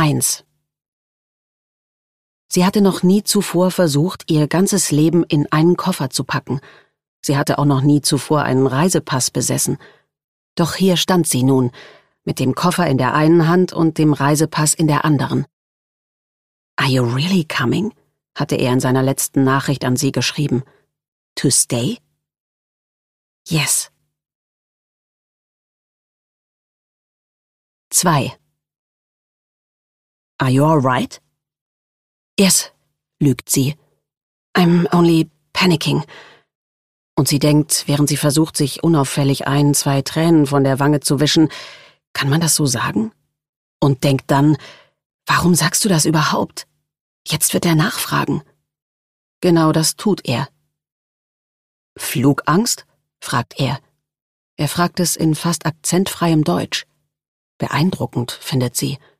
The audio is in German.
1. Sie hatte noch nie zuvor versucht, ihr ganzes Leben in einen Koffer zu packen. Sie hatte auch noch nie zuvor einen Reisepass besessen. Doch hier stand sie nun, mit dem Koffer in der einen Hand und dem Reisepass in der anderen. »Are you really coming?« hatte er in seiner letzten Nachricht an sie geschrieben. »To stay?« »Yes.« 2. »Are you all right?« »Yes«, lügt sie. »I'm only panicking.« Und sie denkt, während sie versucht, sich unauffällig 1, 2 Tränen von der Wange zu wischen, kann man das so sagen? Und denkt dann, warum sagst du das überhaupt? Jetzt wird er nachfragen. Genau das tut er. »Flugangst?« fragt er. Er fragt es in fast akzentfreiem Deutsch. Beeindruckend, findet sie.